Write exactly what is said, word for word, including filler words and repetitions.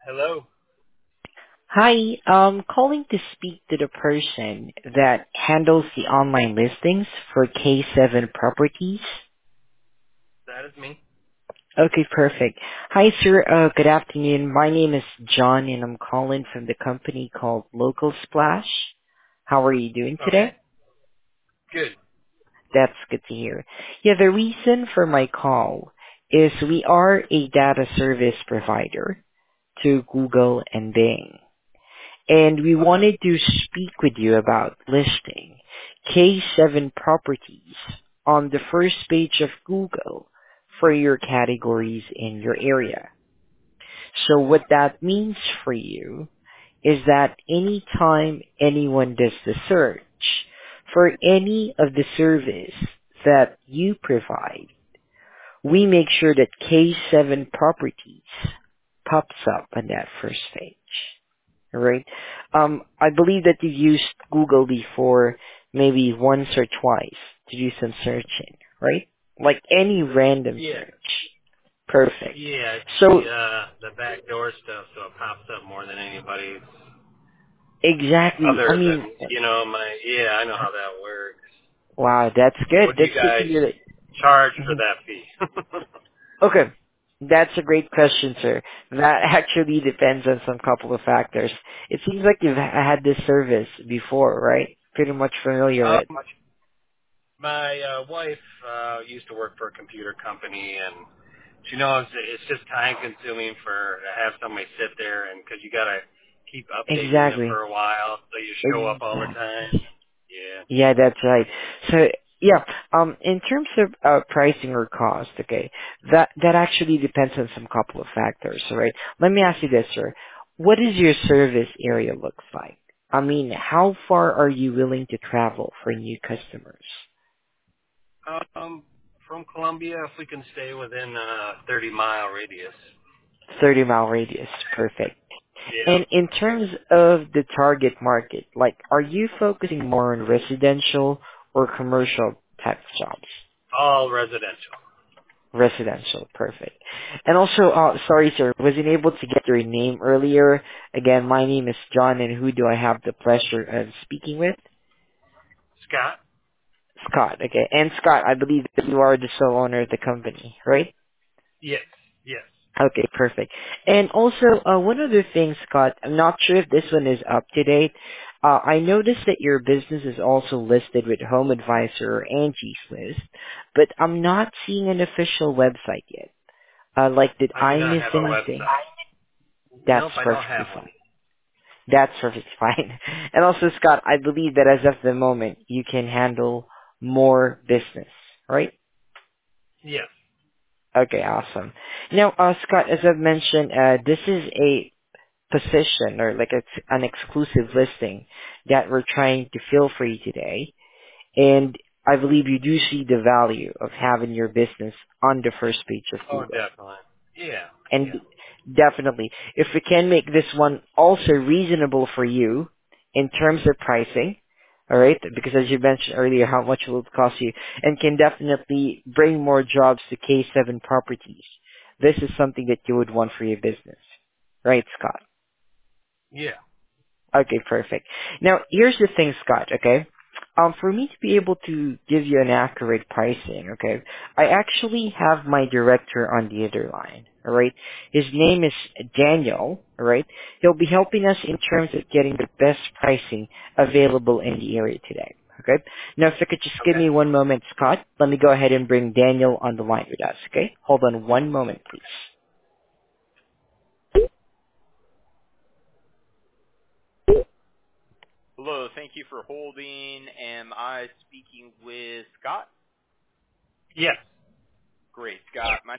Hello. Hi, um, calling to speak to the person that handles the online listings for K seven Properties. That is me. Okay, perfect. Hi, sir. Uh, good afternoon. My name is John, and I'm calling from the company called Local Splash. How are you doing Okay. today? Good. That's good to hear. Yeah, the reason for my call is we are a data service provider to Google and Bing. And we Okay. wanted to speak with you about listing K seven properties on the first page of Google for your categories in your area. So what that means for you is that anytime anyone does the search for any of the service that you provide, we make sure that K seven properties pops up on that first page. Right? Um, I believe that you've used Google before, maybe once or twice to do some searching, right? Like any random Yeah. search. Perfect. Yeah. It's the So, uh the back door stuff, so it pops up more than anybody exactly, I other mean, than you know my. Yeah, I know how that works. wow, that's good. What do That's you good to guys hear that. charge for Mhm. that fee? Okay. That's a great question, sir. That actually depends on some couple of factors. It seems like you've ha- had this service before, right? Pretty much familiar with. um, my uh, wife uh, used to work for a computer company, and she knows that it's just time consuming for to have somebody sit there, and because you gotta keep updating it Exactly. for a while, so you show up all the time. Exactly. Yeah. Yeah, that's right. So yeah, um, in terms of uh, pricing or cost, okay, that that actually depends on some couple of factors, right? Let me ask you this, sir: what does your service area looks like? I mean, how far are you willing to travel for new customers? Um, from Columbia, if we can stay within a thirty mile radius. thirty mile radius, perfect. Yeah. And in terms of the target market, like, are you focusing more on residential or commercial type of jobs? All residential. Residential, perfect. And also, uh, sorry sir, wasn't able to get your name earlier. Again, my name is John, and who do I have the pleasure of speaking with? Scott? Scott, okay. And Scott, I believe that you are the sole owner of the company, right? Yes. Yes. Okay, perfect. And also, uh, one other thing, Scott, I'm not sure if this one is up to date. Uh, I noticed that your business is also listed with Home Advisor or Angie's List, but I'm not seeing an official website yet. Uh, like, did I do I not miss have a anything? website. That's Nope, I don't perfectly have one. fine. That's perfectly fine. And also, Scott, I believe that as of the moment, you can handle more business, right? Yes. Okay, awesome. Now, uh, Scott, as I've mentioned, uh, this is a position or like it's an exclusive listing that we're trying to fill for you today. And I believe you do see the value of having your business on the first page of Oh, Google. definitely. Yeah. And Yeah. definitely, if we can make this one also reasonable for you in terms of pricing, all right, because as you mentioned earlier, how much will it cost you, and can definitely bring more jobs to K seven properties. This is something that you would want for your business. Right, Scott? Yeah. Okay, perfect. Now, here's the thing, Scott, okay? Um, for me to be able to give you an accurate pricing, okay, I actually have my director on the other line, alright? His name is Daniel, alright? He'll be helping us in terms of getting the best pricing available in the area today, okay? Now, if you could just give Okay. me one moment, Scott, let me go ahead and bring Daniel on the line with us, okay? Hold on one moment, please. Hello, thank you for holding. Am I speaking with Scott? Yes. Great, Scott. My